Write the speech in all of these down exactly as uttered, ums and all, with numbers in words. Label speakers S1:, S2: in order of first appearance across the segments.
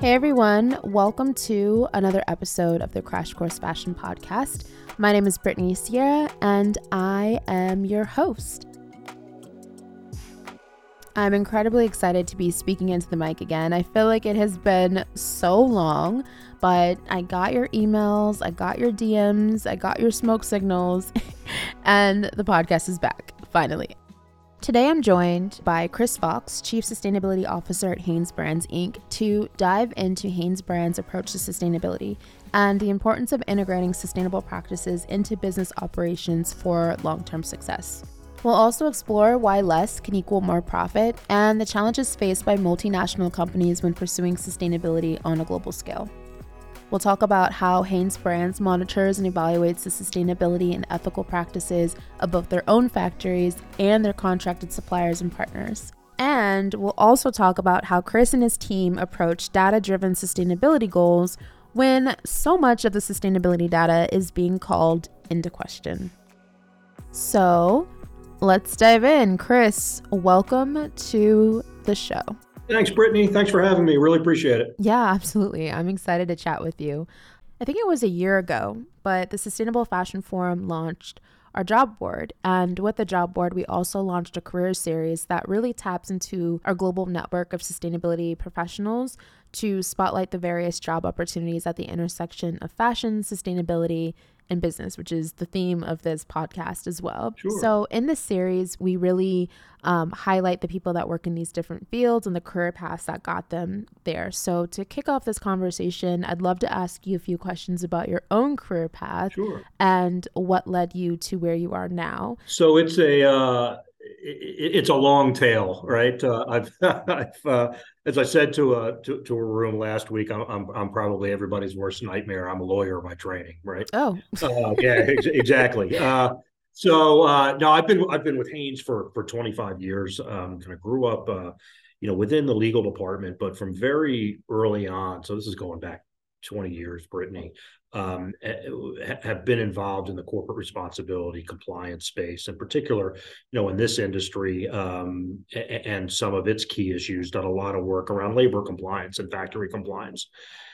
S1: Hey everyone, welcome to another episode of the Crash Course Fashion Podcast. My name is Brittany Sierra and I am your host. I'm incredibly excited to be speaking into the mic again. I feel like it has been so long, but I got your emails, I got your D Ms, I got your smoke signals, and the podcast is back, finally. Today I'm joined by Chris Fox, Chief Sustainability Officer at HanesBrands, Incorporated, to dive into HanesBrands' approach to sustainability and the importance of integrating sustainable practices into business operations for long-term success. We'll also explore why less can equal more profit and the challenges faced by multinational companies when pursuing sustainability on a global scale. We'll talk about how HanesBrands monitors and evaluates the sustainability and ethical practices of both their own factories and their contracted suppliers and partners. And we'll also talk about how Chris and his team approach data-driven sustainability goals when so much of the sustainability data is being called into question. So let's dive in. Chris, welcome to the show.
S2: Thanks, Brittany. Thanks for having me. Really appreciate it.
S1: Yeah, absolutely. I'm excited to chat with you. I think it was a year ago, but the Sustainable Fashion Forum launched our job board. And with the job board, we also launched a career series that really taps into our global network of sustainability professionals to spotlight the various job opportunities at the intersection of fashion, sustainability, and business, which is the theme of this podcast as well.
S2: Sure.
S1: So in this series, we really um, highlight the people that work in these different fields and the career paths that got them there. So to kick off this conversation, I'd love to ask you a few questions about your own career path
S2: Sure.
S1: and what led you to where you are now.
S2: So it's a uh, it, it's a long tail, right? Uh, I've, I've uh, as I said to a to, to a room last week, I'm, I'm I'm probably everybody's worst nightmare. I'm a lawyer by training, right?
S1: Oh,
S2: uh, yeah, ex- exactly. Uh, so uh, no, I've been I've been with Hanes for for twenty-five years. Um, kind of grew up, uh, you know, within the legal department, but from very early on. So this is going back twenty years, Brittany. Um, have been involved in the corporate responsibility compliance space, in particular, you know, in this industry um, and some of its key issues. Done a lot of work around labor compliance and factory compliance.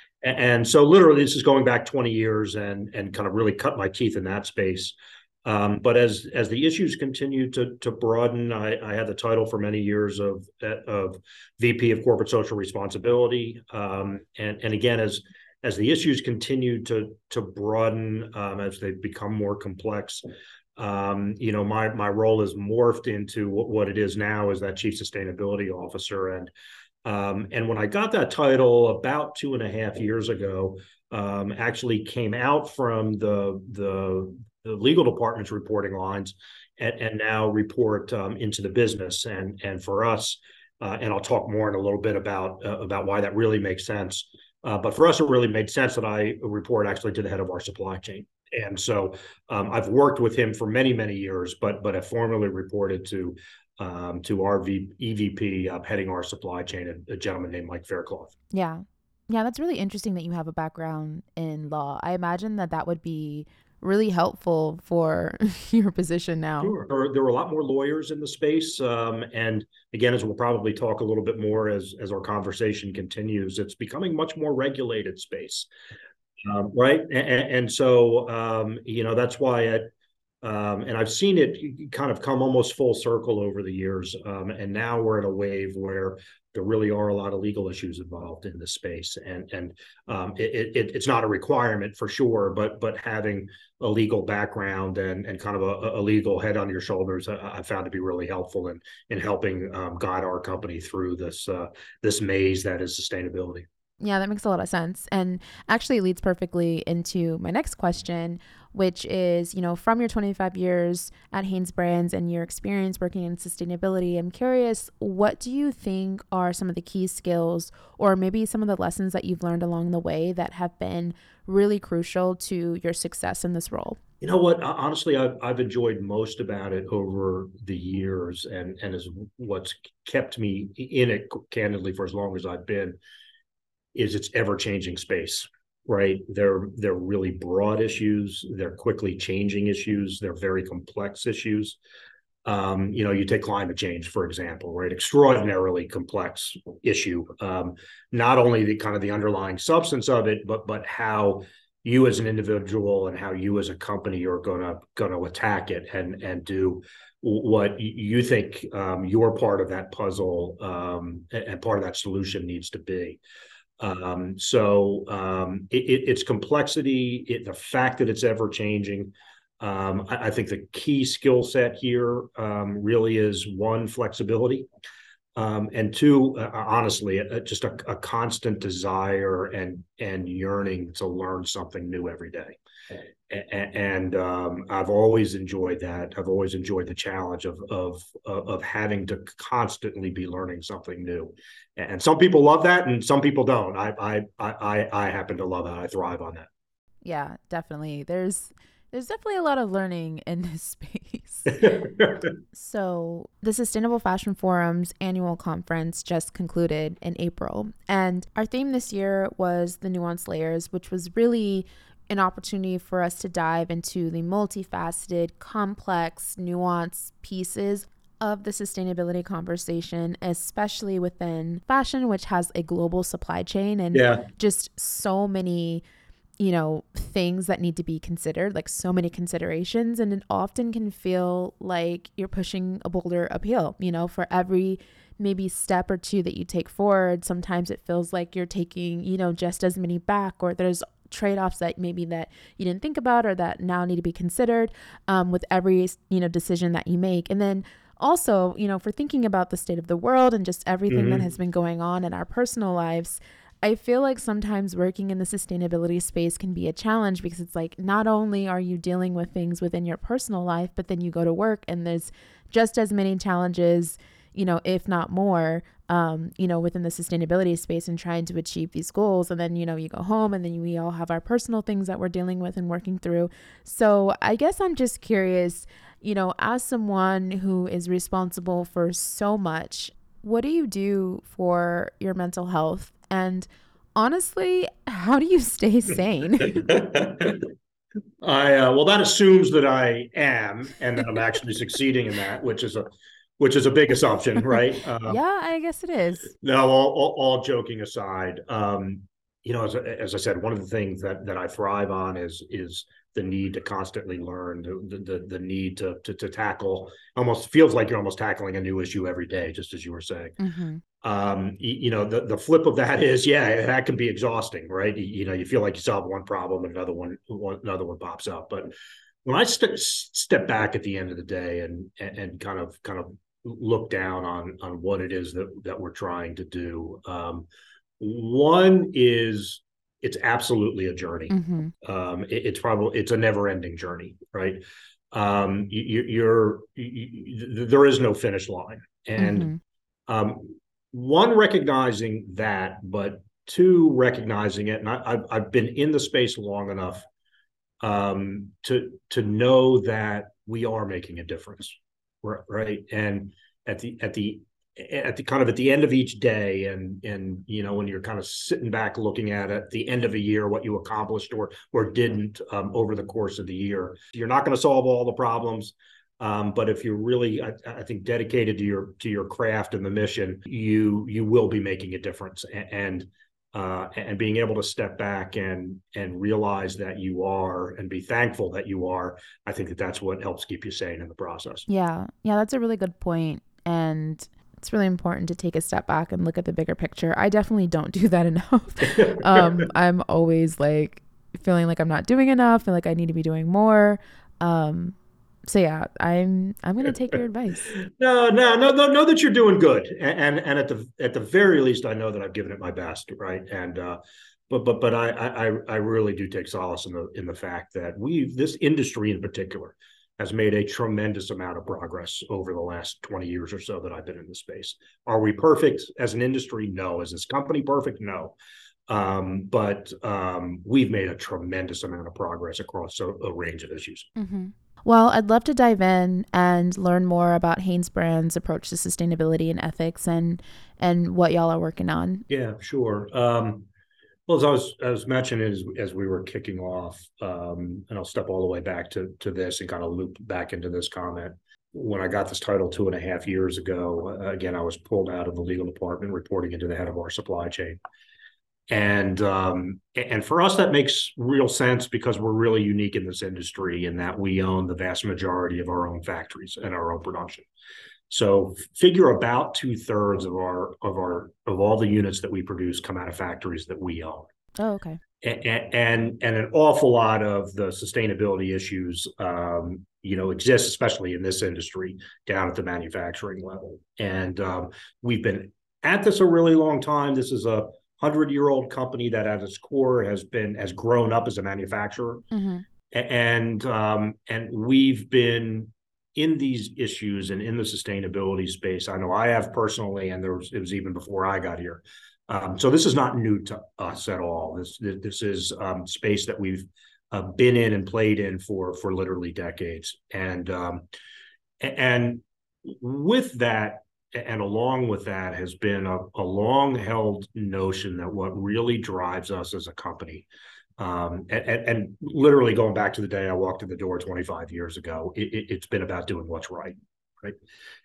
S2: And so literally this is going back twenty years and and kind of really cut my teeth in that space. Um, but as as the issues continue to to broaden, I, I had the title for many years of of V P of Corporate Social Responsibility. Um, and and again, as as the issues continue to to broaden, um, as they become more complex, um, you know, my my role has morphed into what, what it is now as that Chief Sustainability Officer. And um, and when I got that title about two and a half years ago, um, actually came out from the, the, the legal department's reporting lines and, and now report um, into the business. And, and for us, uh, and I'll talk more in a little bit about, uh, about why that really makes sense. Uh, but for us, it really made sense that I report actually to the head of our supply chain. And so um, I've worked with him for many, many years, but but have formally reported to um, to our v- E V P uh, heading our supply chain, a, a gentleman named Mike Faircloth.
S1: yeah. Yeah, that's really interesting that you have a background in law. I imagine that that would be really helpful for your position now.
S2: Sure. There, there were a lot more lawyers in the space. Um, and again, as we'll probably talk a little bit more as, as our conversation continues, it's becoming much more regulated space. Um, right. And, and so, um, you know, that's why it, um, and I've seen it kind of come almost full circle over the years. Um, and now we're at a wave where there really are a lot of legal issues involved in this space. And, and um, it, it, it's not a requirement for sure, but but having a legal background and, and kind of a, a legal head on your shoulders, I, I found to be really helpful in, in helping um, guide our company through this, uh, this maze that is sustainability.
S1: Yeah, that makes a lot of sense. And actually leads perfectly into my next question, which is, you know, from your twenty-five years at HanesBrands and your experience working in sustainability, I'm curious, what do you think are some of the key skills or maybe some of the lessons that you've learned along the way that have been really crucial to your success in this role?
S2: You know what? Honestly, I've, I've enjoyed most about it over the years and, and is what's kept me in it candidly for as long as I've been is its ever-changing space, right? They're they're really broad issues. They're quickly changing issues. They're very complex issues. Um, you know, you take climate change, for example, right? Extraordinarily complex issue. Um, not only the kind of the underlying substance of it, but but how you as an individual and how you as a company are gonna gonna attack it and and do what you think um, your part of that puzzle um, and part of that solution needs to be. Um, so um, it, it, it's complexity, it, the fact that it's ever changing. Um, I, I think the key skill set here um, really is one, flexibility, um, and two, uh, honestly, uh, just a, a constant desire and and yearning to learn something new every day. And um, I've always enjoyed that. I've always enjoyed the challenge of of of having to constantly be learning something new. And some people love that, and some people don't. I I I I happen to love that. I thrive on
S1: Yeah, definitely. There's there's definitely a lot of learning in this space.
S2: that.
S1: So, the Sustainable Fashion Forum's annual conference just concluded in April, and our theme this year was the nuanced layers, which was really an opportunity for us to dive into the multifaceted, complex, nuanced pieces of the sustainability conversation, especially within fashion, which has a global supply chain and
S2: Yeah.
S1: just so many, you know, things that need to be considered, like so many considerations. And it often can feel like you're pushing a boulder uphill, you know, for every maybe step or two that you take forward. Sometimes it feels like you're taking, you know, just as many back, or there's trade-offs that maybe that you didn't think about or that now need to be considered um, with every, you know, decision that you make. And then also, you know, for thinking about the state of the world and just everything that has
S2: Mm-hmm.
S1: been going on in our personal lives, I feel like sometimes working in the sustainability space can be a challenge, because it's like not only are you dealing with things within your personal life, but then you go to work and there's just as many challenges, you know, if not more, um, you know, within the sustainability space and trying to achieve these goals. And then, you know, you go home and then we all have our personal things that we're dealing with and working through. So I guess I'm just curious, you know, as someone who is responsible for so much, what do you do for your mental health? And honestly, how do you stay sane?
S2: I uh, well, that assumes that I am, and that I'm actually succeeding in that, which is a which is a big assumption, right? Um,
S1: Yeah, I guess it is.
S2: no, all, all, all joking aside, um, you know, as, as I said, one of the things that that I thrive on is is the need to constantly learn, the the, the need to, to to tackle. Almost feels like you're almost tackling a new issue every day, just as you were saying.
S1: Mm-hmm.
S2: Um, you, you know, the the flip of that is, yeah, that can be exhausting, right? You, you know, you feel like you solve one problem and another one, one another one pops up. But when I st- step back at the end of the day and, and and kind of kind of look down on on what it is that that we're trying to do, um, one is it's absolutely a journey.
S1: Mm-hmm.
S2: Um, it, it's probably it's a never ending journey, right? Um, you, you're you, there is no finish line, and
S1: Mm-hmm.
S2: um, one, recognizing that, but two, recognizing it, and I, I've I've been in the space long enough um, to to know that we are making a difference, right? And at the at the at the kind of at the end of each day, and and you know when you're kind of sitting back looking at it, at the end of a year, what you accomplished or or didn't um, over the course of the year, you're not going to solve all the problems. Um, but if you're really, I, I think, dedicated to your to your craft and the mission, you you will be making a difference. And uh, and being able to step back and and realize that you are, and be thankful that you are, I think that that's what helps keep you sane in the process.
S1: Yeah. Yeah, that's a really good point. And it's really important to take a step back and look at the bigger picture. I definitely don't do that enough. um, I'm always like feeling like I'm not doing enough and like I need to be doing more. Um, so yeah, I'm I'm gonna take your advice.
S2: No, no, no, no, know that you're doing good, and, and and at the at the very least, I know that I've given it my best, right? And uh, but but but I I I really do take solace in the in the fact that we this industry in particular has made a tremendous amount of progress over the last twenty years or so that I've been in the space. Are we perfect as an industry? No. Is this company perfect? No. Um, but um, we've made a tremendous amount of progress across a, a range of issues.
S1: Mm-hmm. Well, I'd love to dive in and learn more about Hanesbrand's approach to sustainability and ethics, and and what y'all are working on.
S2: Yeah, sure. Um, well, as I was I was mentioning as as we were kicking off, um, and I'll step all the way back to to this and kind of loop back into this comment. when I got this title two and a half years ago, uh, again, I was pulled out of the legal department, reporting into the head of our supply chain. And um, and for us, that makes real sense because we're really unique in this industry in that we own the vast majority of our own factories and our own production. So figure about two thirds of our of our of all the units that we produce come out of factories that we own.
S1: Oh, okay.
S2: And and, and an awful lot of the sustainability issues, um, you know, exist, especially in this industry, down at the manufacturing level. And um, we've been at this a really long time. This is a hundred-year-old company that, at its core, has been has grown up as a manufacturer,
S1: Mm-hmm.
S2: and um, and we've been in these issues and in the sustainability space. I know I have personally, and there was it was even before I got here. Um, so this is not new to us at all. This this is um, space that we've uh, been in and played in for for literally decades, and um, and with that, and along with that, has been a, a long held notion that what really drives us as a company, um, and, and literally going back to the day I walked in the door twenty-five years ago, it, it, it's been about doing what's right, right?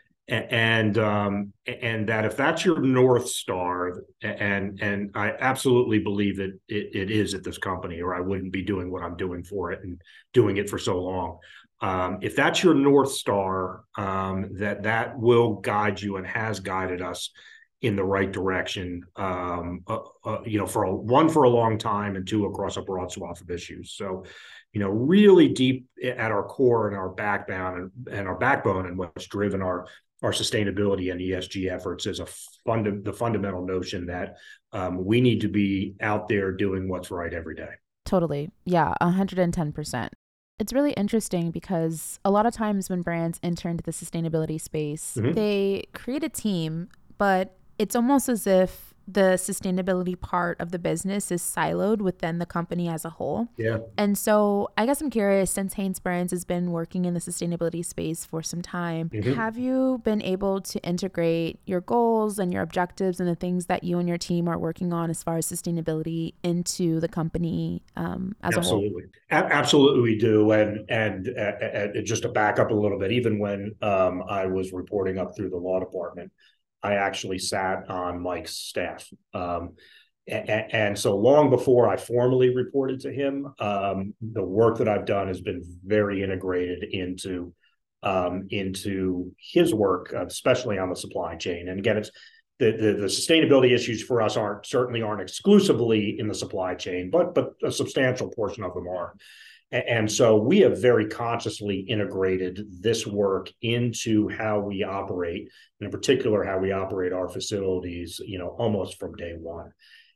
S2: And um, and that if that's your North Star, and and I absolutely believe that it, it is at this company, or I wouldn't be doing what I'm doing for it and doing it for so long. Um, if that's your North Star, um, that that will guide you and has guided us in the right direction. Um, uh, uh, you know, for a, one for a long time, and two across a broad swath of issues. So, you know, really deep at our core and our backbone and, and our backbone and what's driven our our sustainability and E S G efforts is a funda- the fundamental notion that um, we need to be out there doing what's right every day.
S1: Totally. Yeah, one hundred ten percent. It's really interesting because a lot of times when brands enter into the sustainability space,
S2: Mm-hmm.
S1: they create a team, but it's almost as if the sustainability part of the business is siloed within the company as a whole.
S2: Yeah.
S1: And so I guess I'm curious, since HanesBrands has been working in the sustainability space for some time,
S2: Mm-hmm.
S1: have you been able to integrate your goals and your objectives and the things that you and your team are working on as far as sustainability into the company um, as
S2: Absolutely.
S1: a whole?
S2: A- absolutely we do. And and uh, uh, just to back up a little bit, even when um, I was reporting up through the law department, I actually sat on Mike's staff. Um, and, and so long before I formally reported to him, um, the work that I've done has been very integrated into um, into his work, especially on the supply chain. And again, it's the, the the sustainability issues for us aren't certainly aren't exclusively in the supply chain, but but a substantial portion of them are. And so we have very consciously integrated this work into how we operate, and in particular, how we operate our facilities, you know, almost from day one.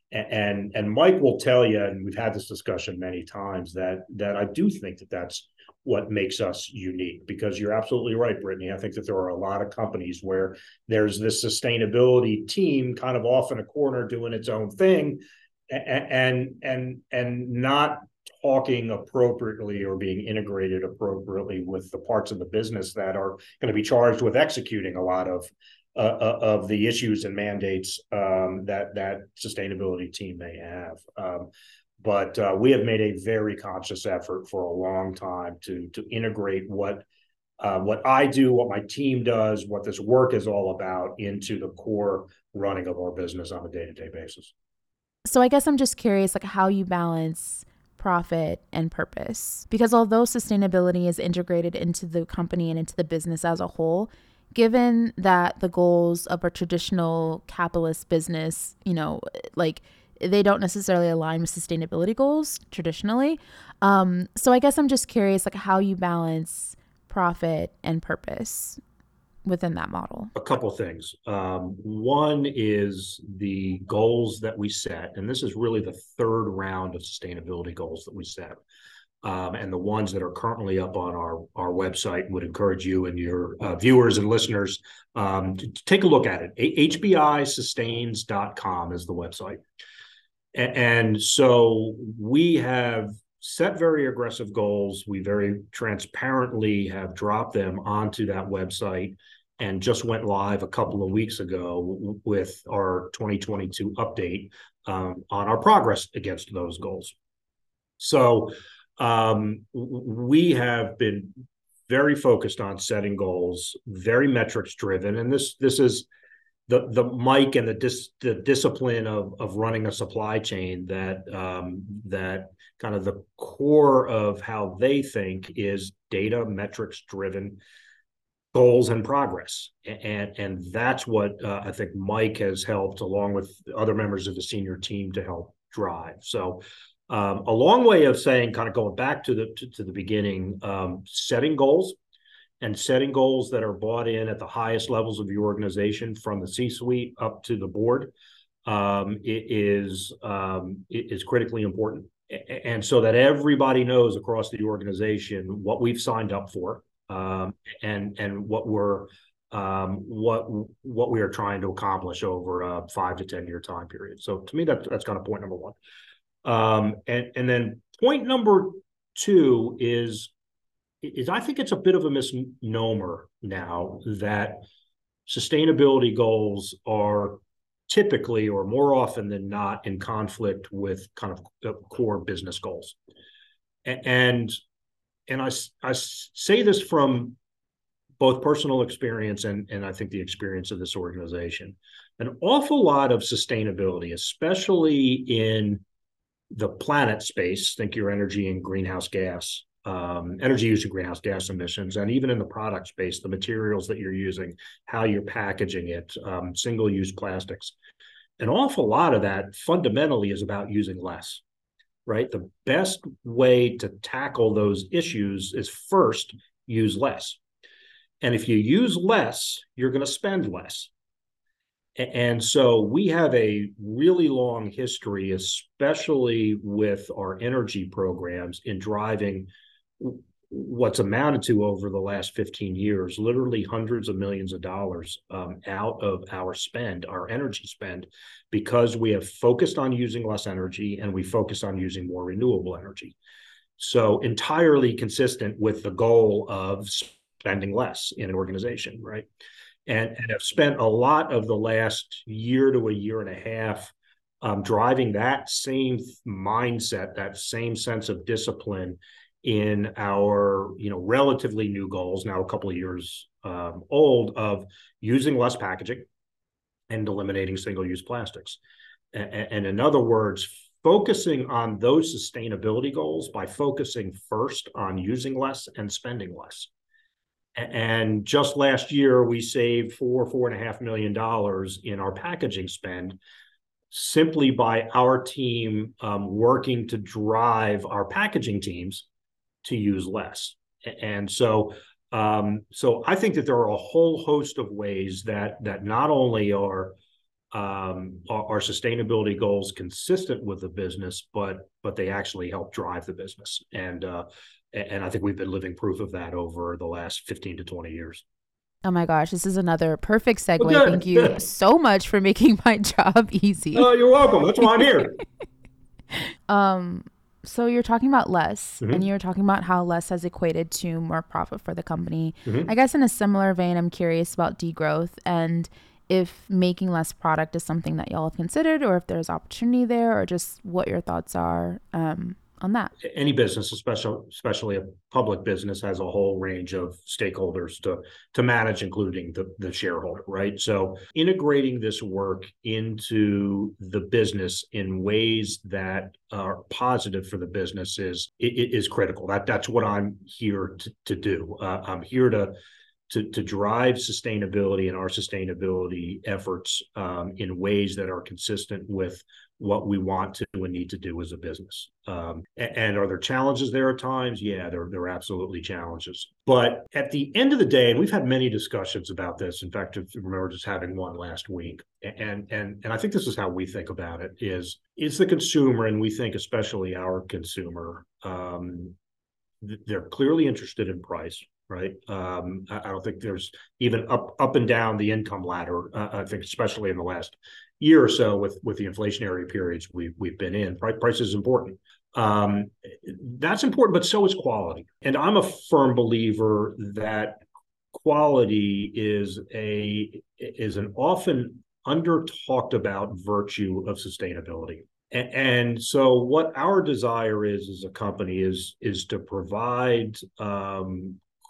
S2: And, and Mike will tell you, and we've had this discussion many times, that, that I do think that that's what makes us unique, because you're absolutely right, Brittany. I think that there are a lot of companies where there's this sustainability team kind of off in a corner doing its own thing, and, and, and, and not talking appropriately or being integrated appropriately with the parts of the business that are going to be charged with executing a lot of uh, of the issues and mandates um, that that sustainability team may have. Um, but uh, we have made a very conscious effort for a long time to to integrate what uh, what I do, what my team does, what this work is all about into the core running of our business on a day-to-day basis.
S1: So I guess I'm just curious, like, how you balance profit and purpose, because although sustainability is integrated into the company and into the business as a whole, given that the goals of a traditional capitalist business, you know, like they don't necessarily align with sustainability goals traditionally. Um, so I guess I'm just curious, like, how you balance profit and purpose within that model.
S2: A couple things. Um, one is the goals that we set, and this is really the third round of sustainability goals that we set. Um, and the ones that are currently up on our, our website would encourage you and your uh, viewers and listeners um, to, to take a look at it. H B I sustains dot com is the website. And, and so we have set very aggressive goals. We very transparently have dropped them onto that website and just went live a couple of weeks ago with our twenty twenty-two update um, on our progress against those goals. So um, we have been very focused on setting goals, very metrics driven. And this this is the the Mike and the dis, the discipline of of running a supply chain that um, that kind of the core of how they think is data metrics driven goals and progress. And, and that's what uh, I think Mike has helped, along with other members of the senior team, to help drive. So um, a long way of saying, kind of going back to the to, to the beginning, um, setting goals and setting goals that are bought in at the highest levels of the organization, from the C-suite up to the board, um, it is um, it is critically important. And so that everybody knows across the organization what we've signed up for, um, and and what we're um, what what we are trying to accomplish over a five to ten year time period. So to me, that that's kind of point number one. Um, and and then point number two is is I think it's a bit of a misnomer now that sustainability goals are typically, or more often than not, in conflict with kind of core business goals. And and I, I say this from both personal experience and, and I think the experience of this organization. An awful lot of sustainability, especially in the planet space, think your energy and greenhouse gas, um, energy use and greenhouse gas emissions, and even in the product space, the materials that you're using, how you're packaging it, um, single-use plastics. An awful lot of that fundamentally is about using less, right? The best way to tackle those issues is first use less. And if you use less, you're going to spend less. And so we have a really long history, especially with our energy programs, in driving what's amounted to, over the last fifteen years, literally hundreds of millions of dollars um, out of our spend, our energy spend, because we have focused on using less energy and we focus on using more renewable energy. So entirely consistent with the goal of spending less in an organization, right? And, and have spent a lot of the last year to a year and a half um, driving that same mindset, that same sense of discipline in our, you know, relatively new goals, now a couple of years um, old, of using less packaging and eliminating single-use plastics. And, and in other words, focusing on those sustainability goals by focusing first on using less and spending less. And just last year, we saved four, four and a half million dollars in our packaging spend, simply by our team um, working to drive our packaging teams to use less. And so, um, so I think that there are a whole host of ways that that not only are um, are, are sustainability goals consistent with the business, but but they actually help drive the business. And uh, and I think we've been living proof of that over the last fifteen to twenty years.
S1: Oh my gosh, this is another perfect segue.
S2: Well,
S1: Thank you good. so much for making my job easy.
S2: Oh, uh, you're welcome. That's why I'm here.
S1: um, so you're talking about less,
S2: mm-hmm.
S1: and you're talking about how less has equated to more profit for the company.
S2: Mm-hmm.
S1: I guess in a similar vein, I'm curious about degrowth, and if making less product is something that y'all have considered, or if there's opportunity there, or just what your thoughts are um, on that.
S2: Any business, especially especially a public business, has a whole range of stakeholders to to manage, including the, the shareholder, right? So integrating this work into the business in ways that are positive for the business is it, is critical. That that's what I'm here to, to do. Uh, I'm here to To, to drive sustainability and our sustainability efforts um, in ways that are consistent with what we want to and need to do as a business. Um, and, and are there challenges there at times? Yeah, there, there are absolutely challenges. But at the end of the day, and we've had many discussions about this. In fact, I remember just having one last week. And, and, and I think this is how we think about it is, is the consumer, and we think especially our consumer, um, they're clearly interested in price. Right. Um, I, I don't think there's even up up and down the income ladder. Uh, I think especially in the last year or so with, with the inflationary periods we've, we've been in, price, price is important. Um, that's important, but so is quality. And I'm a firm believer that quality is a is an often under talked about virtue of sustainability. And so what our desire is as a company is, is to provide um,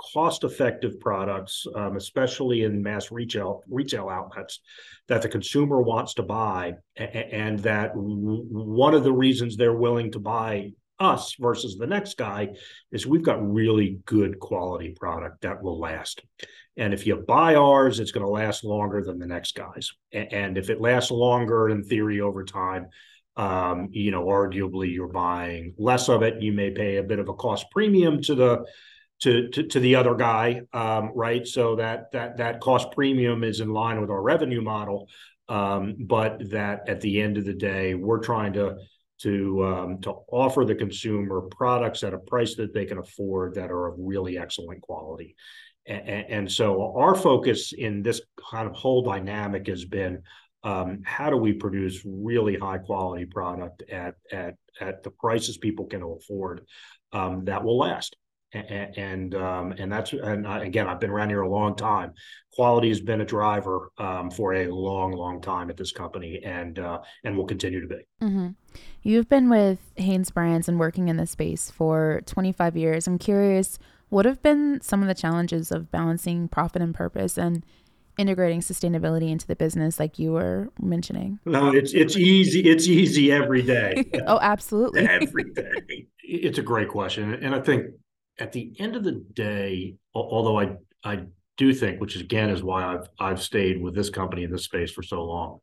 S2: cost-effective products, um, especially in mass retail retail outlets, that the consumer wants to buy, and that one of the reasons they're willing to buy us versus the next guy is we've got really good quality product that will last. And if you buy ours, it's going to last longer than the next guy's. And if it lasts longer, in theory, over time, um, you know, arguably you're buying less of it. You may pay a bit of a cost premium to the to to, to the other guy, um, right? So that that that cost premium is in line with our revenue model. Um, but that at the end of the day, we're trying to to um, to offer the consumer products at a price that they can afford that are of really excellent quality. And, and so our focus in this kind of whole dynamic has been, um, how do we produce really high quality product at at at the prices people can afford, um, that will last. And and, um, and that's and again, I've been around here a long time. Quality has been a driver, um, for a long, long time at this company, and uh, and will continue to be.
S1: Mm-hmm. You've been with HanesBrands and working in this space for twenty-five years. I'm curious, what have been some of the challenges of balancing profit and purpose and integrating sustainability into the business, like you were mentioning?
S2: No, it's it's easy. It's easy every day.
S1: Oh, absolutely.
S2: Every day. It's a great question, and I think at the end of the day, although I I do think, which again is why I've I've stayed with this company in this space for so long,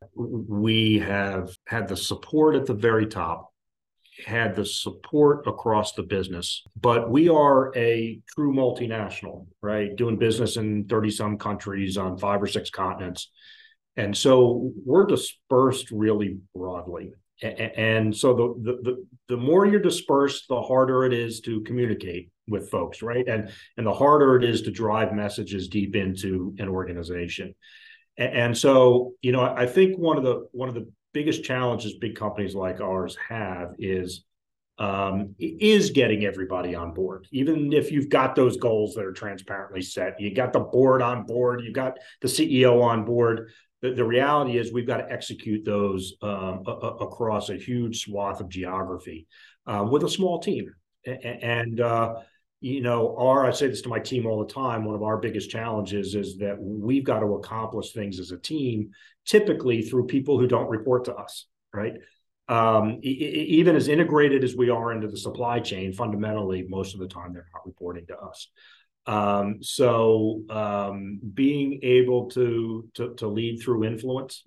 S2: we have had the support at the very top, had the support across the business, but we are a true multinational, right? Doing business in thirty some countries on five or six continents. And so we're dispersed really broadly. And so the, the, the more you're dispersed, the harder it is to communicate with folks, right? And, and the harder it is to drive messages deep into an organization. And so, you know, I think one of the one of the biggest challenges big companies like ours have is um, is getting everybody on board. Even if you've got those goals that are transparently set, you got the board on board, you got the C E O on board. The, the reality is we've got to execute those um, a, a, across a huge swath of geography uh, with a small team. And, and uh, you know, our, I say this to my team all the time, one of our biggest challenges is that we've got to accomplish things as a team, typically through people who don't report to us, right? Um, e- even as integrated as we are into the supply chain, fundamentally, most of the time they're not reporting to us. Um, so um, being able to, to to lead through influence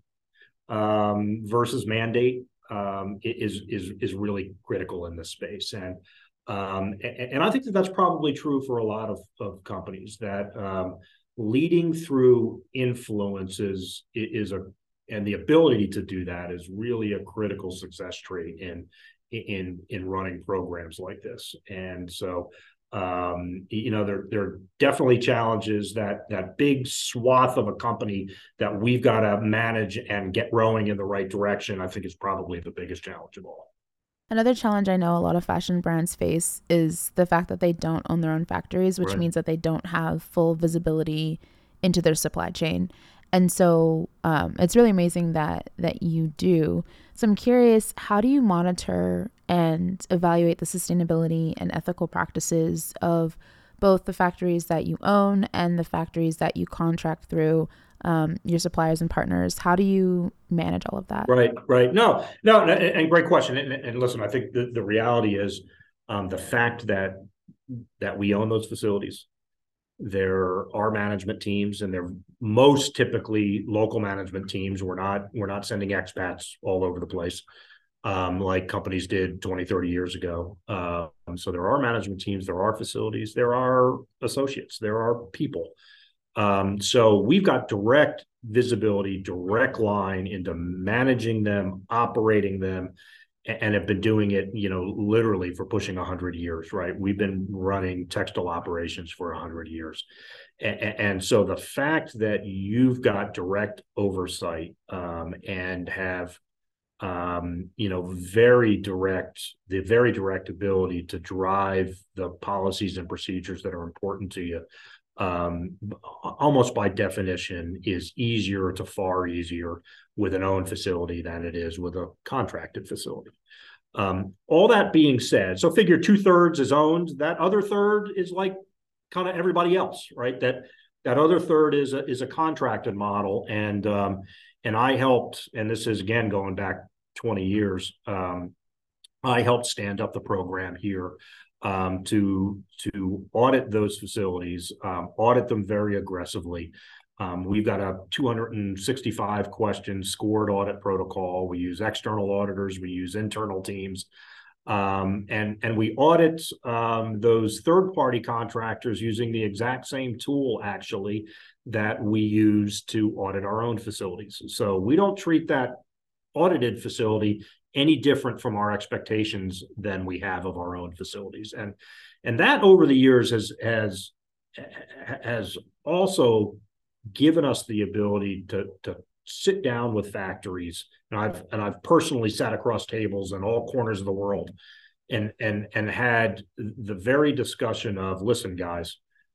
S2: um, versus mandate um, is is is really critical in this space, and um, and, and I think that that's probably true for a lot of, of companies, that um, leading through influence is is a and the ability to do that is really a critical success trait in in in running programs like this, and so. Um, you know, there, there are definitely challenges that that big swath of a company that we've got to manage and get rowing in the right direction, I think is probably the biggest challenge of all.
S1: Another challenge I know a lot of fashion brands face is the fact that they don't own their own factories, which
S2: Right.
S1: means that they don't have full visibility into their supply chain. And so um, it's really amazing that that you do. So I'm curious, how do you monitor and evaluate the sustainability and ethical practices of both the factories that you own and the factories that you contract through um, your suppliers and partners? How do you manage all of that?
S2: Right, right. No, no, and, and great question. And, and listen, I think the, the reality is um, the fact that that we own those facilities. There are management teams, and they're most typically local management teams. We're not we're not sending expats all over the place um, like companies did twenty, thirty years ago. Um, so there are management teams, there are facilities, there are associates, there are people. Um, so we've got direct visibility, direct line into managing them, operating them, and have been doing it, you know, literally for pushing one hundred years, right? We've been running textile operations for one hundred years. And, and so the fact that you've got direct oversight um, and have, um, you know, very direct, the very direct ability to drive the policies and procedures that are important to you, um, almost by definition, is easier to far easier with an owned facility than it is with a contracted facility. Um, all that being said, so figure two thirds is owned. That other third is like kind of everybody else, right? That that other third is a, is a contracted model, and um, and I helped, and this is again going back twenty years. Um, I helped stand up the program here um, to to audit those facilities, um, audit them very aggressively. Um, we've got a two hundred sixty-five question scored audit protocol. We use external auditors. We use internal teams. Um, and and we audit um, those third-party contractors using the exact same tool, actually, that we use to audit our own facilities. So we don't treat that audited facility any different from our expectations than we have of our own facilities. And and that over the years has has has also given us the ability to to sit down with factories. And I've and I've personally sat across tables in all corners of the world and and and had the very discussion of, listen, guys,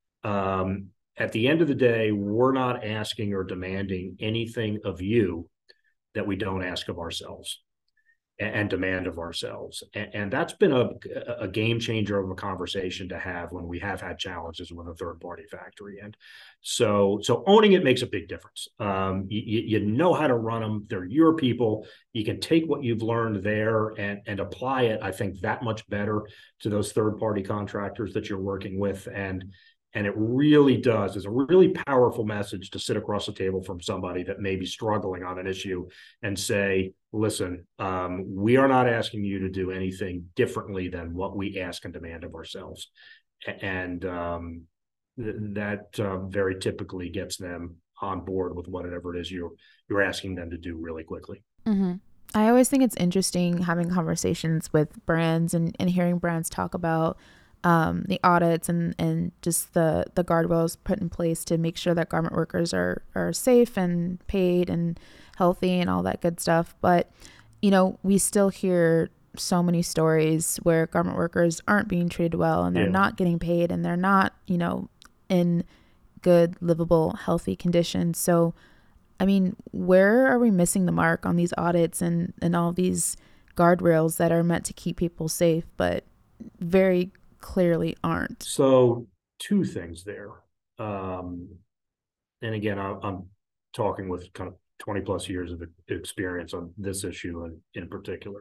S2: um, at the end of the day, we're not asking or demanding anything of you that we don't ask of ourselves and, and demand of ourselves. And, and that's been a, a game changer of a conversation to have when we have had challenges with a third party factory. And so, so owning it makes a big difference. Um, you, you know how to run them. They're your people. You can take what you've learned there and, and apply it, I think, that much better to those third party contractors that you're working with. And And it really does. It's a really powerful message to sit across the table from somebody that may be struggling on an issue and say, listen, um, we are not asking you to do anything differently than what we ask and demand of ourselves. And um, th- that uh, very typically gets them on board with whatever it is you're, you're asking them to do really quickly.
S1: Mm-hmm. I always think it's interesting having conversations with brands and, and hearing brands talk about Um, the audits and, and just the, the guardrails put in place to make sure that garment workers are, are safe and paid and healthy and all that good stuff. But, you know, we still hear so many stories where garment workers aren't being treated well and they're
S2: Yeah.
S1: not getting paid and they're not, you know, in good, livable, healthy conditions. So, I mean, where are we missing the mark on these audits and, and all these guardrails that are meant to keep people safe, but very clearly aren't?
S2: So two things there. Um, and again, I, I'm talking with kind of twenty plus years of experience on this issue in, in particular.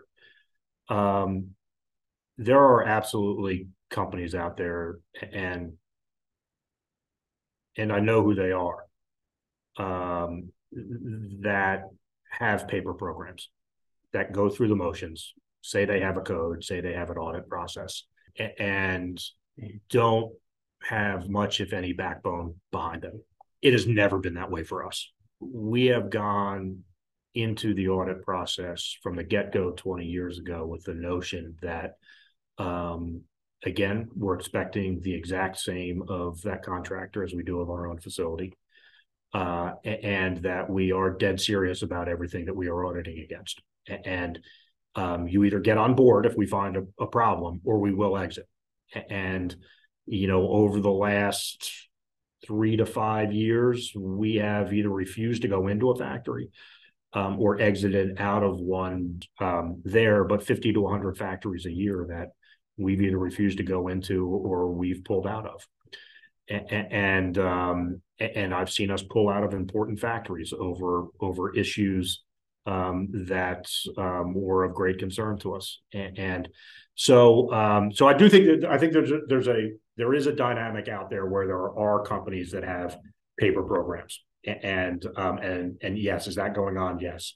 S2: Um, there are absolutely companies out there, and and I know who they are, um, that have paper programs that go through the motions, say they have a code, say they have an audit process, and don't have much, if any, backbone behind them. It has never been that way for us. We have gone into the audit process from the get-go twenty years ago with the notion that, um, again, we're expecting the exact same of that contractor as we do of our own facility, uh, and that we are dead serious about everything that we are auditing against. And Um, you either get on board if we find a, a problem, or we will exit. And, you know, over the last three to five years, we have either refused to go into a factory um, or exited out of one um, there, but fifty to one hundred factories a year that we've either refused to go into or we've pulled out of. And, and, um, and I've seen us pull out of important factories over, over issues um, that um, were of great concern to us. And, and so, um, so I do think that I think there's a, there's a there is a dynamic out there where there are companies that have paper programs, and um, and and yes, is that going on? Yes.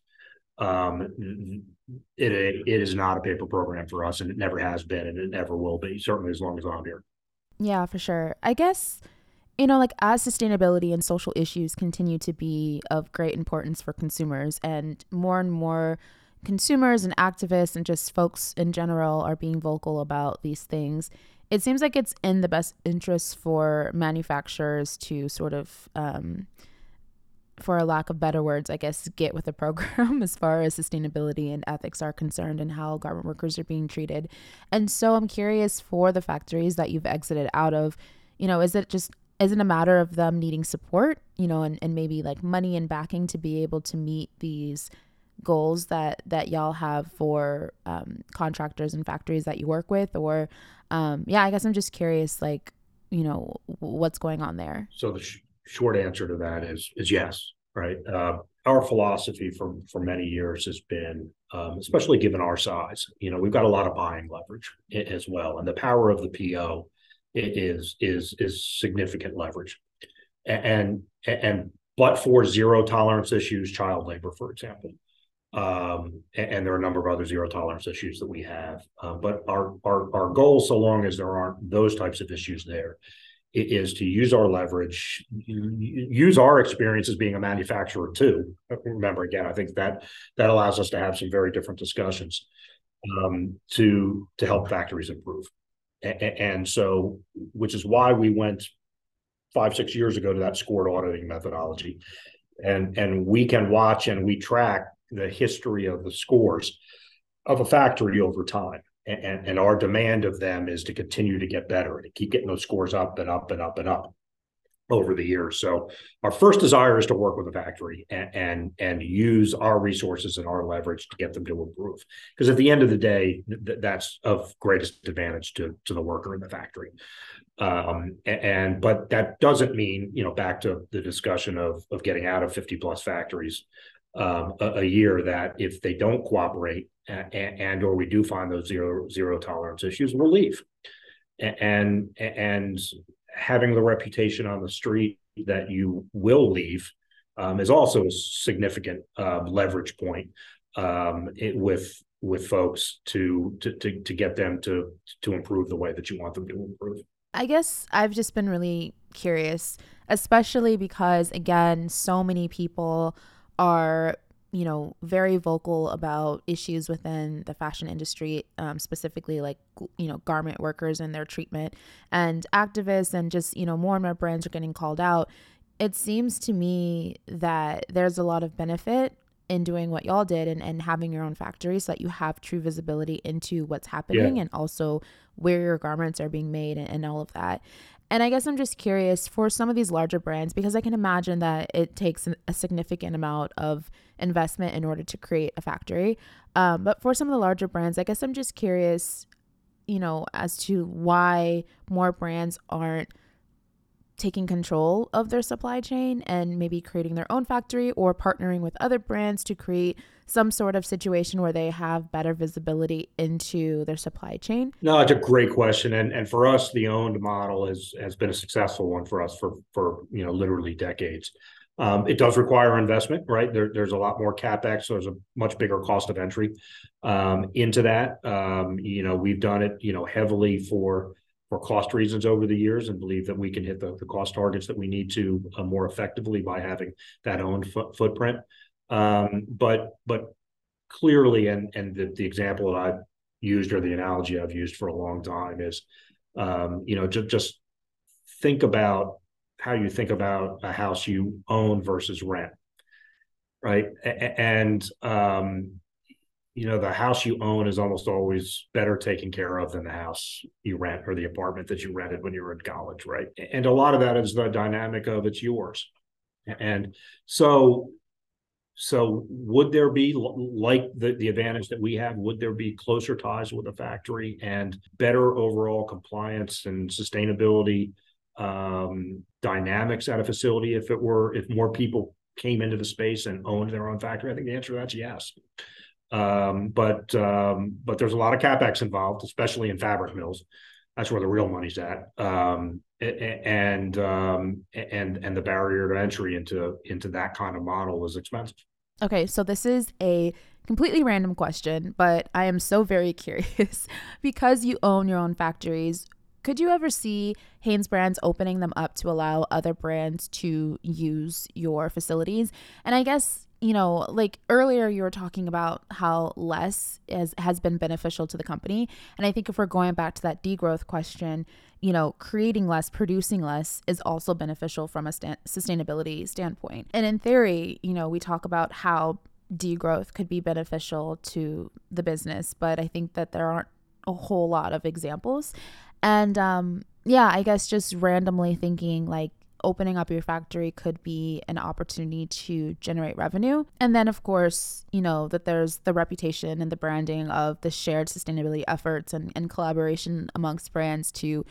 S2: Um, it it is not a paper program for us, and it never has been, and it never will be. Certainly, as long as I'm here.
S1: Yeah, for sure. I guess, you know, like as sustainability and social issues continue to be of great importance for consumers, and more and more consumers and activists and just folks in general are being vocal about these things, it seems like it's in the best interest for manufacturers to sort of, um, for a lack of better words, I guess, get with the program as far as sustainability and ethics are concerned and how garment workers are being treated. And so I'm curious, for the factories that you've exited out of, you know, is it just, is it a matter of them needing support, you know, and, and maybe like money and backing to be able to meet these goals that, that y'all have for um, contractors and factories that you work with? Or, um, yeah, I guess I'm just curious, like, you know, what's going on there?
S2: So the sh- short answer to that is is yes, right? Uh, our philosophy for for many years has been, um, especially given our size, you know, we've got a lot of buying leverage as well, and the power of the P O is is is significant leverage, and and but for zero tolerance issues, child labor, for example. Um, and, and there are a number of other zero tolerance issues that we have. Uh, but our, our our goal, so long as there aren't those types of issues there, is to use our leverage, use our experience as being a manufacturer too. Remember, again, I think that that allows us to have some very different discussions, um, to to help factories improve. And, and so, which is why we went five, six years ago to that scored auditing methodology. And, and we can watch and we track the history of the scores of a factory over time. And, and our demand of them is to continue to get better and to keep getting those scores up and up and up and up over the years. So our first desire is to work with a factory and, and, and use our resources and our leverage to get them to improve. Because at the end of the day, th- that's of greatest advantage to, to the worker in the factory. Um, and, but that doesn't mean, you know, back to the discussion of, of getting out of fifty plus factories um, a, a year, that if they don't cooperate and, and, or we do find those zero, zero tolerance issues, we'll leave. And, and having the reputation on the street that you will leave um, is also a significant uh, leverage point um, it, with, with folks to, to, to, to get them to, to improve the way that you want them to improve.
S1: I guess I've just been really curious, especially because, again, so many people are, you know, very vocal about issues within the fashion industry, um, specifically like, you know, garment workers and their treatment, and activists, and just, you know, more and more brands are getting called out. It seems to me that there's a lot of benefit in doing what y'all did, and, and having your own factory so that you have true visibility into what's happening,
S2: Yeah.
S1: and also where your garments are being made, and, and all of that. And I guess I'm just curious for some of these larger brands, because I can imagine that it takes a significant amount of investment in order to create a factory. Um, but for some of the larger brands, I guess I'm just curious, you know, as to why more brands aren't taking control of their supply chain and maybe creating their own factory, or partnering with other brands to create some sort of situation where they have better visibility into their supply chain.
S2: No, it's a great question. And, and for us, the owned model has, has been a successful one for us for, for, you know, literally decades. Um, it does require investment, right? There, there's a lot more CapEx. So there's a much bigger cost of entry um, into that. Um, you know, we've done it, you know, heavily for for cost reasons over the years, and believe that we can hit the, the cost targets that we need to uh, more effectively by having that owned fo- footprint. Um, but but clearly, and and the, the example that I've used, or the analogy I've used for a long time, is um, you know, just just think about how you think about a house you own versus rent, right? A- and um, you know, the house you own is almost always better taken care of than the house you rent, or the apartment that you rented when you were in college, right? And a lot of that is the dynamic of it's yours. And so, so would there be, like the, the advantage that we have, would there be closer ties with a factory and better overall compliance and sustainability um, dynamics at a facility if it were, if more people came into the space and owned their own factory? I think the answer to that's yes. Um, but um, but there's a lot of CapEx involved, especially in fabric mills. That's where the real money's at. Um, and um, and and the barrier to entry into into that kind of model is expensive.
S1: Okay, so this is a completely random question, but I am so very curious. Because you own your own factories, could you ever see HanesBrands opening them up to allow other brands to use your facilities? And I guess, you know, like earlier you were talking about how less is, has been beneficial to the company. And I think if we're going back to that degrowth question, you know, creating less, producing less is also beneficial from a sta- sustainability standpoint. And in theory, you know, we talk about how degrowth could be beneficial to the business, but I think that there aren't a whole lot of examples. And um, yeah, I guess just randomly thinking like opening up your factory could be an opportunity to generate revenue. And then, of course, you know, that there's the reputation and the branding of the shared sustainability efforts and, and collaboration amongst brands to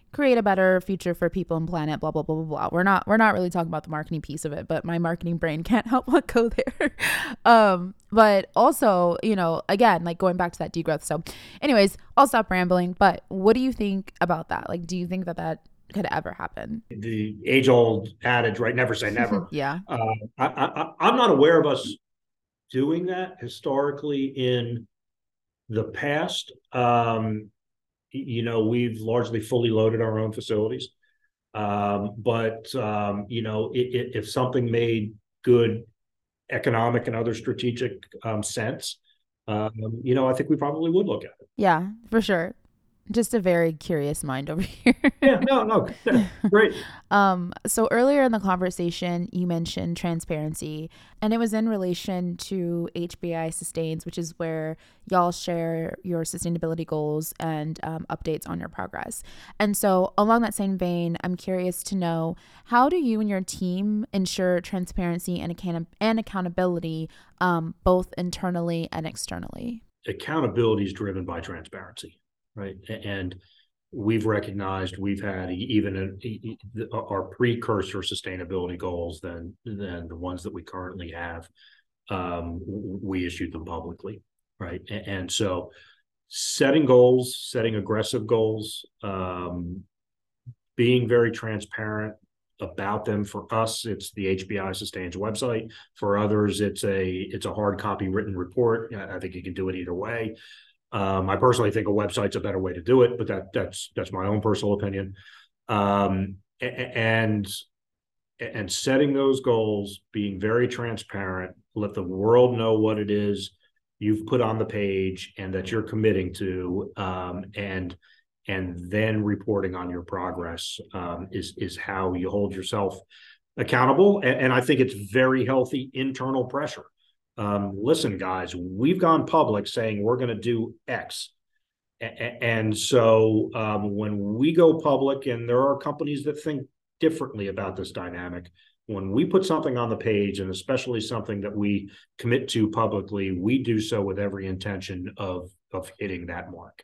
S1: create a better future for people and planet, blah blah blah blah blah. We're not we're not really talking about the marketing piece of it, but my marketing brain can't help but go there. um but also, you know, again, like going back to that degrowth. So anyways, I'll stop rambling, but what do you think about that? Like, do you think that that could ever happen?
S2: The age old adage, right? Never say never.
S1: Yeah.
S2: Uh, I, I, I'm not aware of us doing that historically in the past. Um, you know, we've largely fully loaded our own facilities. Um, but, um, you know, it, it, if something made good economic and other strategic um, sense, um, you know, I think we probably would look at it.
S1: Yeah, for sure. Just a very curious mind over here.
S2: Yeah, no, no, great.
S1: um, so earlier in the conversation, you mentioned transparency, and it was in relation to H B I Sustains, which is where y'all share your sustainability goals and um, updates on your progress. And so, along that same vein, I'm curious to know, how do you and your team ensure transparency and, account- and accountability, um, both internally and externally?
S2: Accountability is driven by transparency, right? And we've recognized we've had even a, our precursor sustainability goals than than the ones that we currently have. Um, we issued them publicly, right? And so, setting goals, setting aggressive goals, um, being very transparent about them. For us, it's the H B I Sustains website. For others, it's a it's a hard copy written report. I think you can do it either way. Um, I personally think a website's a better way to do it, but that that's that's my own personal opinion. Um, and and setting those goals, being very transparent, let the world know what it is you've put on the page and that you're committing to, um, and and then reporting on your progress um, is is how you hold yourself accountable. And, and I think it's very healthy internal pressure. Um, listen, guys, we've gone public saying we're going to do X. And so um, when we go public, and there are companies that think differently about this dynamic, when we put something on the page, and especially something that we commit to publicly, we do so with every intention of, of hitting that mark.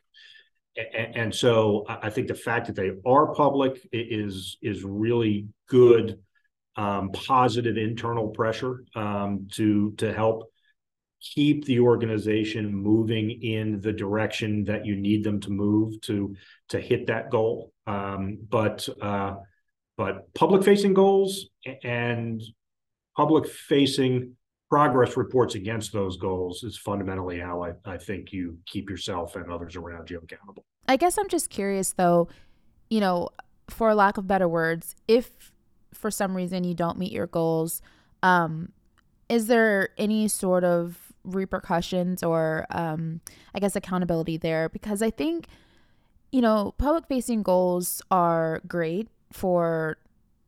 S2: And, and so I think the fact that they are public is, is really good, um, positive internal pressure um, to, to help keep the organization moving in the direction that you need them to move to to hit that goal. Um, but uh, but public facing goals and public facing progress reports against those goals is fundamentally how I, I think you keep yourself and others around you accountable.
S1: I guess I'm just curious though, you know, for lack of better words, if for some reason you don't meet your goals, um, is there any sort of repercussions or um, I guess accountability there? Because I think, you know, public facing goals are great for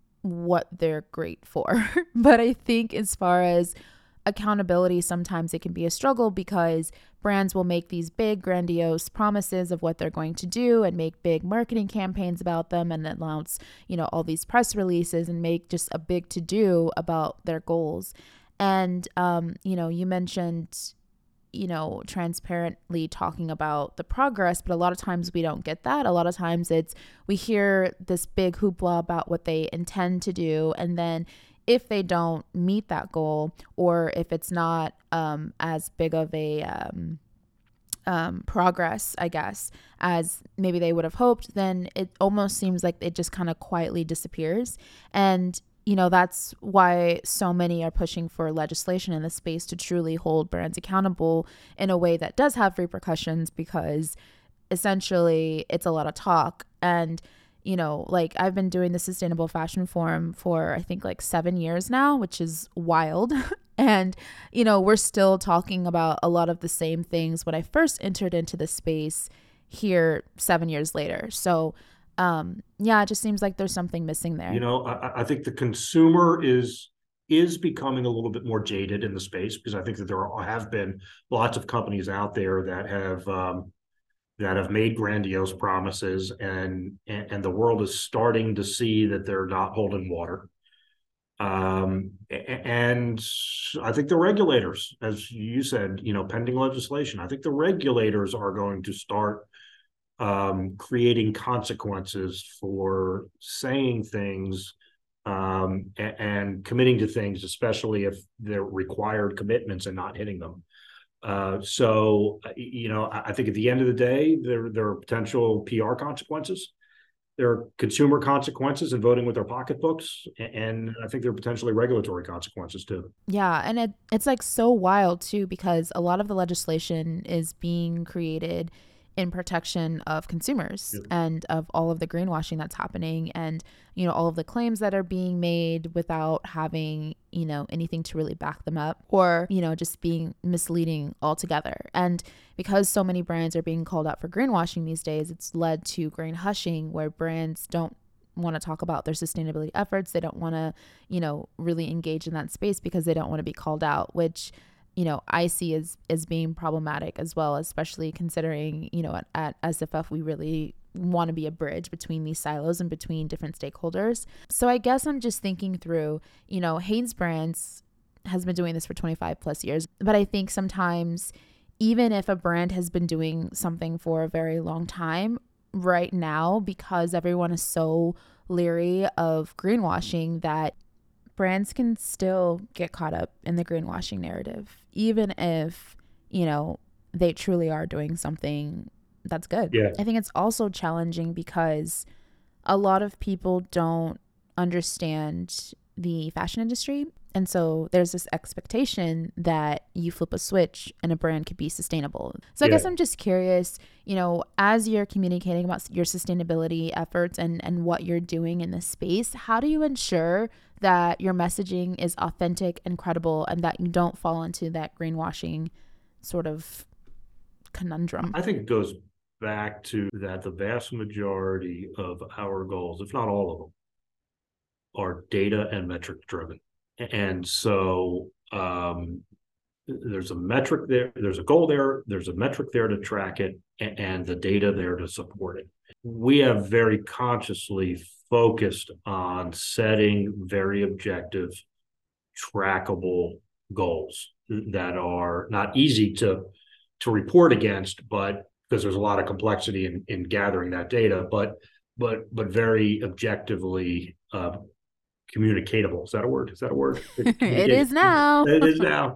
S1: what they're great for. But I think as far as accountability, sometimes it can be a struggle because brands will make these big, grandiose promises of what they're going to do and make big marketing campaigns about them and announce, you know, all these press releases and make just a big to do about their goals. And, um, you know, you mentioned, you know, transparently talking about the progress, but a lot of times we don't get that. A lot of times it's, we hear this big hoopla about what they intend to do. And then if they don't meet that goal, or if it's not um, as big of a um, um, progress, I guess, as maybe they would have hoped, then it almost seems like it just kind of quietly disappears. And you know, that's why so many are pushing for legislation in this space to truly hold brands accountable in a way that does have repercussions, because essentially it's a lot of talk. And, you know, like I've been doing the Sustainable Fashion Forum for I think like seven years now, which is wild. And, you know, we're still talking about a lot of the same things when I first entered into the space here seven years later. So Um, yeah, it just seems like there's something missing there.
S2: You know, I, I think the consumer is is becoming a little bit more jaded in the space, because I think that there are, have been lots of companies out there that have um, that have made grandiose promises, and, and and the world is starting to see that they're not holding water. Um, and I think the regulators, as you said, you know, pending legislation, I think the regulators are going to start um, creating consequences for saying things um, and, and committing to things, especially if they're required commitments and not hitting them. Uh, so, you know, I think at the end of the day, there, there are potential P R consequences. There are consumer consequences in voting with their pocketbooks. And I think there are potentially regulatory consequences too.
S1: Yeah, and it, it's like so wild too, because a lot of the legislation is being created in protection of consumers
S2: Yeah.
S1: and of all of the greenwashing that's happening, and you know all of the claims that are being made without having you know anything to really back them up, or you know just being misleading altogether. And because so many brands are being called out for greenwashing these days, it's led to green hushing, where brands don't want to talk about their sustainability efforts. They don't want to, you know, really engage in that space because they don't want to be called out, which, you know, I see as, as being problematic as well, especially considering, you know, at, at S F F, we really want to be a bridge between these silos and between different stakeholders. So I guess I'm just thinking through, you know, HanesBrands has been doing this for twenty-five plus years, but I think sometimes even if a brand has been doing something for a very long time, right now, because everyone is so leery of greenwashing, that brands can still get caught up in the greenwashing narrative, even if, you know, they truly are doing something that's good.
S2: Yeah.
S1: I think it's also challenging because a lot of people don't understand the fashion industry. And so there's this expectation that you flip a switch and a brand could be sustainable. So I
S2: Yeah.
S1: guess I'm just curious, you know, as you're communicating about your sustainability efforts and, and what you're doing in this space, how do you ensure that your messaging is authentic and credible and that you don't fall into that greenwashing sort of conundrum?
S2: I think it goes back to that the vast majority of our goals, if not all of them, are data and metric driven. And so um, there's a metric there, there's a goal there, there's a metric there to track it, and the data there to support it. We have very consciously focused on setting very objective, trackable goals that are not easy to to report against, but because there's a lot of complexity in, in gathering that data, but but but very objectively uh, communicatable. Is that a word? Is that a word?
S1: It is now.
S2: It is now.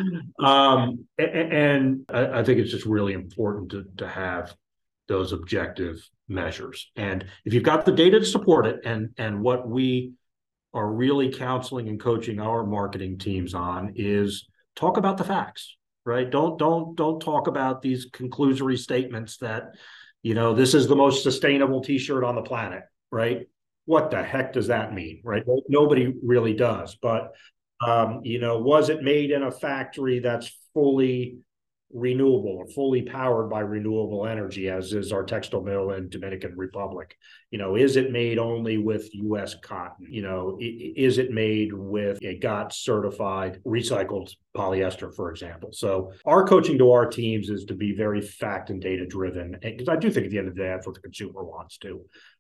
S2: Um, and, and I, I think it's just really important to, to have those objective measures. And if you've got the data to support it, and and what we are really counseling and coaching our marketing teams on is talk about the facts, right? Don't don't don't talk about these conclusory statements that, you know, this is the most sustainable t-shirt on the planet, right? What the heck does that mean, right? Nobody really does. But um, you know, was it made in a factory that's fully renewable or fully powered by renewable energy, as is our textile mill in Dominican Republic? You know, is it made only with U S cotton? You know, is it made with a G O T certified recycled polyester, for example? So our coaching to our teams is to be very fact and data driven, because I do think at the end of the day, that's what the consumer wants to.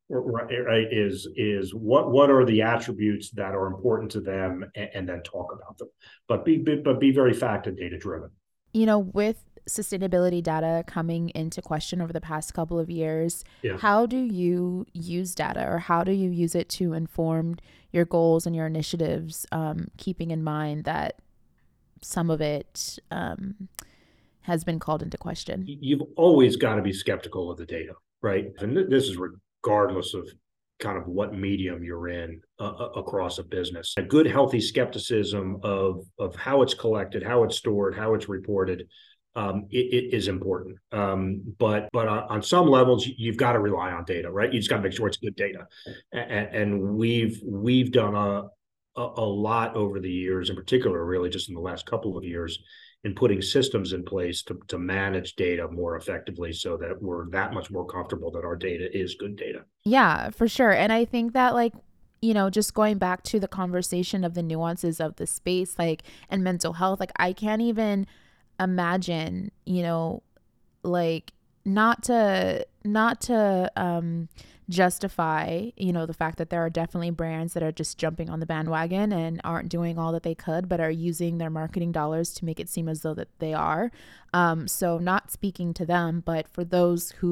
S2: Right, is is what what are the attributes that are important to them, and, and then talk about them, but be, be but be very fact and data driven.
S1: You know, with sustainability data coming into question over the past couple of years,
S2: yeah.
S1: How do you use data, or how do you use it to inform your goals and your initiatives, um, keeping in mind that some of it um, has been called into question?
S2: You've always got to be skeptical of the data, right? And th- this is regardless of kind of what medium you're in uh, across a business. A good, healthy skepticism of of how it's collected, how it's stored, how it's reported, um, it, it is important. Um, but but on some levels, you've got to rely on data, right? You just got to make sure it's good data. And, and we've we've done a, a a lot over the years, in particular, really just in the last couple of years, in putting systems in place to, to manage data more effectively, so that we're that much more comfortable that our data is good data.
S1: Yeah, for sure. And I think that, like, you know, just going back to the conversation of the nuances of the space, like, and mental health, like, I can't even imagine, you know, like, not to, not to, um, justify, you know, the fact that there are definitely brands that are just jumping on the bandwagon and aren't doing all that they could, but are using their marketing dollars to make it seem as though that they are. Um, so not speaking to them, but for those who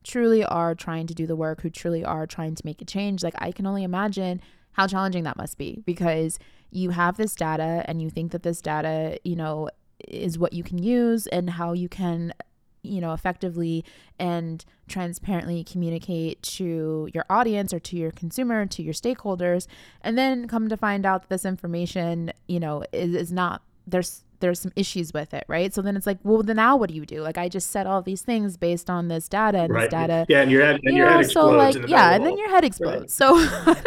S1: truly are trying to do the work, who truly are trying to make a change, like I can only imagine how challenging that must be, because you have this data and you think that this data, you know, is what you can use and how you can, you know, effectively and transparently communicate to your audience or to your consumer, to your stakeholders, and then come to find out that this information, you know, is, is not, there's there's some issues with it, right? So then it's like, well, then now what do you do? Like, I just said all these things based on this data, and this
S2: Right.
S1: data,
S2: Yeah, and your head and
S1: you
S2: your head
S1: know, so
S2: explodes
S1: like,
S2: in the middle
S1: yeah,
S2: of
S1: and then
S2: all.
S1: your head
S2: Right.
S1: explodes. So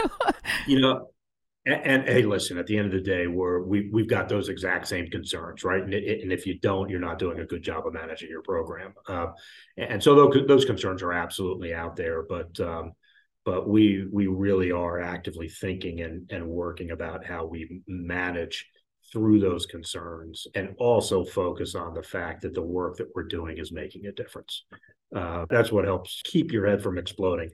S2: You know, and, and hey, listen, at the end of the day, we're we we've got those exact same concerns, right? And, it, and if you don't, you're not doing a good job of managing your program. Uh, and so those, those concerns are absolutely out there, but um, but we we really are actively thinking and and working about how we manage through those concerns, and also focus on the fact that the work that we're doing is making a difference. Uh, that's what helps keep your head from exploding,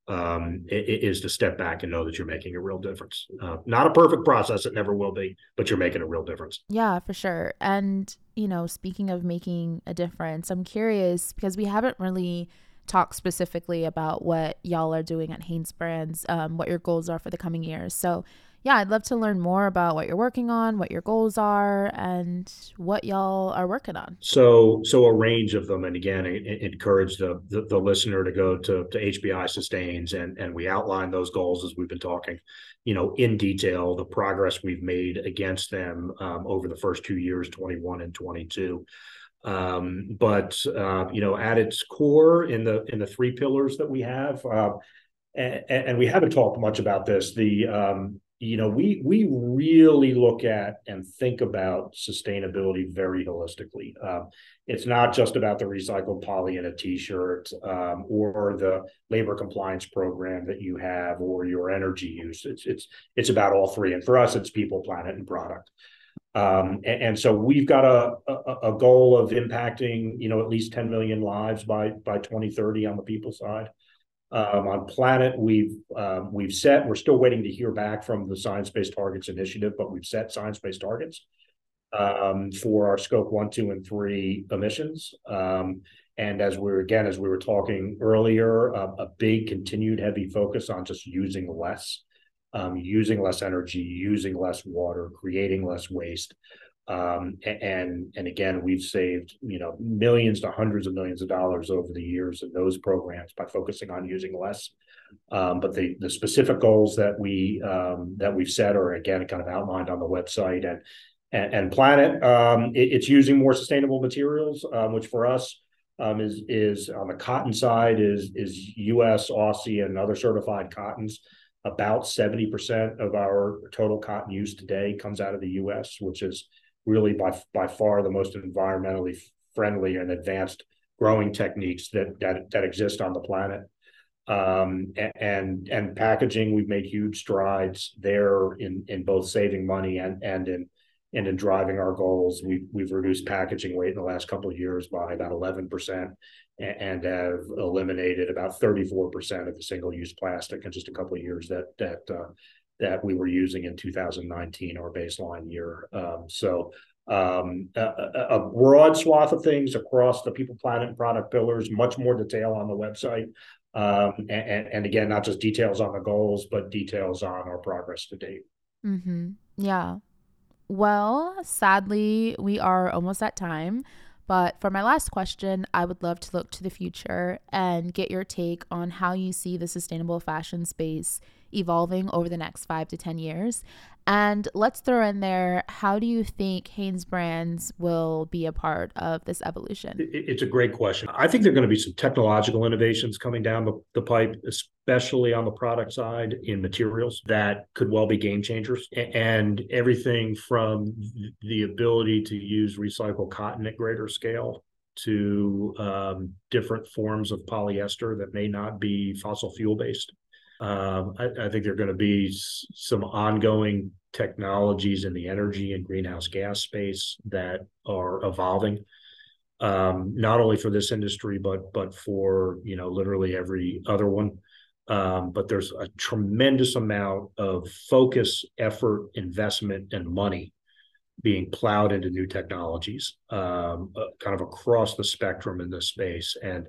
S2: um, is to step back and know that you're making a real difference. Uh, not a perfect process, it never will be, but you're making a real difference.
S1: yeah, for sure. And, you know, speaking of making a difference, I'm curious because we haven't really talked specifically about what y'all are doing at HanesBrands, um, what your goals are for the coming years. So, yeah, I'd love to learn more about what you're working on, what your goals are, and what y'all are working on.
S2: So, so a range of them, and again, I, I encourage the, the the listener to go to to H B I Sustains, and and we outline those goals as we've been talking, you know, in detail, the progress we've made against them um, over the first two years, twenty-one and twenty-two. Um, but uh, you know, at its core, in the in the three pillars that we have, uh, and, and we haven't talked much about this. The um, you know, we we really look at and think about sustainability very holistically. Um, it's not just about the recycled poly in a t-shirt, um, or the labor compliance program that you have, or your energy use. It's it's it's about all three. And for us, it's people, planet, and product. Um, and, and so we've got a, a a goal of impacting, you know, at least ten million lives by by twenty thirty on the people side. Um, on planet, we've um, we've set. We're still waiting to hear back from the Science Based Targets Initiative, but we've set science based targets um, for our scope one, two, and three emissions. Um, and as we were again, as we were talking earlier, uh, a big continued heavy focus on just using less, um, using less energy, using less water, creating less waste. Um, and and again, we've saved, you know, millions to hundreds of millions of dollars over the years in those programs by focusing on using less. Um, but the the specific goals that we um, that we've set are again kind of outlined on the website. And and, and Planet, um, it, it's using more sustainable materials, um, which for us um, is is on the cotton side is is U S, Aussie, and other certified cottons. About seventy percent of our total cotton use today comes out of the U S, which is really by by far the most environmentally friendly and advanced growing techniques that that that exist on the planet. Um, and and packaging, we've made huge strides there in in both saving money and and in and in driving our goals. We've we've reduced packaging weight in the last couple of years by about eleven percent, and have eliminated about thirty-four percent of the single-use plastic in just a couple of years that that uh, that we were using in two thousand nineteen, our baseline year. Um, so um, a, a broad swath of things across the people, planet, and product pillars, much more detail on the website. Um, and, and again, not just details on the goals, but details on our progress to date.
S1: Mm-hmm. Yeah. Well, sadly, we are almost at time. But for my last question, I would love to look to the future and get your take on how you see the sustainable fashion space evolving over the next five to ten years. And let's throw in there, how do you think HanesBrands will be a part of this evolution?
S2: It's a great question. I think there are going to be some technological innovations coming down the, the pipe, especially on the product side in materials that could well be game changers. And everything from the ability to use recycled cotton at greater scale to um, different forms of polyester that may not be fossil fuel based. Um, I, I think there are going to be s- some ongoing technologies in the energy and greenhouse gas space that are evolving, um, not only for this industry, but but for, you know, literally every other one. Um, but there's a tremendous amount of focus, effort, investment, and money being plowed into new technologies, um, uh, kind of across the spectrum in this space. And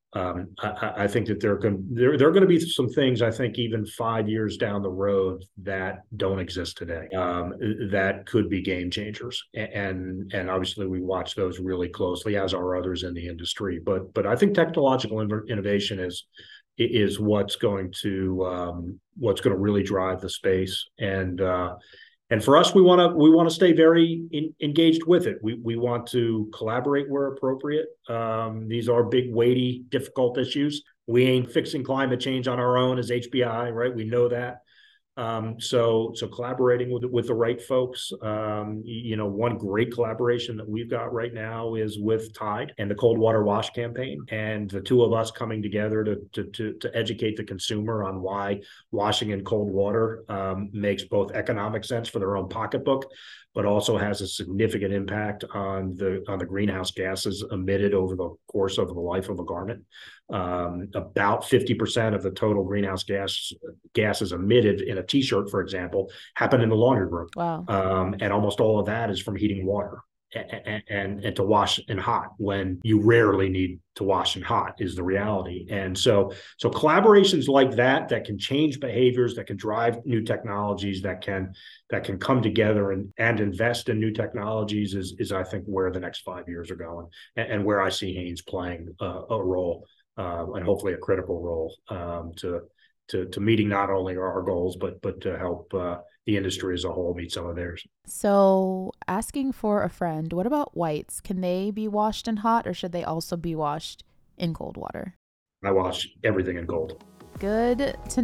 S2: Um, I, I think that there can there, there are going to be some things, I think, even five years down the road that don't exist today, um, that could be game changers. And and obviously we watch those really closely, as are others in the industry. But but I think technological innovation is is what's going to um, what's going to really drive the space. And uh, and for us, we want to we want to stay very in, engaged with it. We we want to collaborate where appropriate. Um, these are big, weighty, difficult issues. We ain't fixing climate change on our own as H B I, right? We know that. Um, so, so collaborating with with the right folks. Um, you know, one great collaboration that we've got right now is with Tide and the Cold Water Wash campaign, and the two of us coming together to to to, to educate the consumer on why washing in cold water um, makes both economic sense for their own pocketbook, but also has a significant impact on the on the greenhouse gases emitted over the course of the life of a garment. Um, about fifty percent of the total greenhouse gas gases emitted in a t-shirt, for example, happen in the laundry room.
S1: Wow.
S2: Um, and almost all of that is from heating water. And, and and to wash in hot when you rarely need to wash in hot is the reality. And so so collaborations like that that can change behaviors, that can drive new technologies, that can that can come together and and invest in new technologies is is I think where the next five years are going, and, and where I see Hanes playing uh, a role, uh, and hopefully a critical role, um, to to to meeting not only our goals but but to help uh, the industry as a whole meet some of theirs.
S1: So, asking for a friend, what about whites? Can they be washed in hot, or should they also be washed in cold water?
S2: I wash everything in cold.
S1: Good to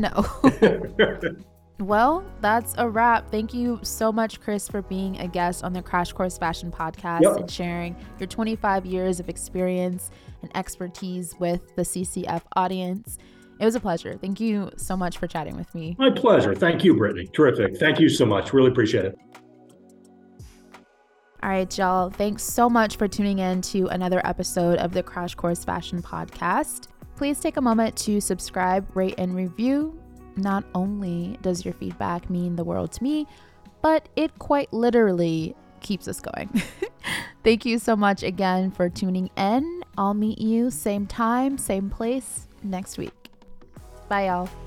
S1: know. Well, that's a wrap. Thank you so much, Chris, for being a guest on the Crash Course Fashion podcast, yep, and sharing your twenty-five years of experience and expertise with the C C F audience. It was a pleasure. Thank you so much for chatting with me.
S2: My pleasure. Thank you, Brittany. Terrific. Thank you so much. Really appreciate it.
S1: All right, y'all. Thanks so much for tuning in to another episode of the Crash Course Fashion podcast. Please take a moment to subscribe, rate, and review. Not only does your feedback mean the world to me, but it quite literally keeps us going. Thank you so much again for tuning in. I'll meet you same time, same place next week. Bye, y'all.